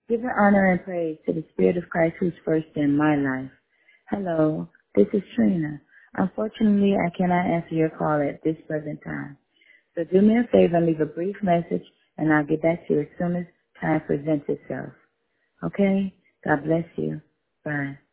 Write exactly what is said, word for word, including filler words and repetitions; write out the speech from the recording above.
Giving honor and praise to the Spirit of Christ who's first in my life. Hello, this is Trina. Unfortunately, I cannot answer your call at this present time. So do me a favor and leave a brief message, and I'll get back to you as soon as time presents itself. Okay? God bless you. Bye.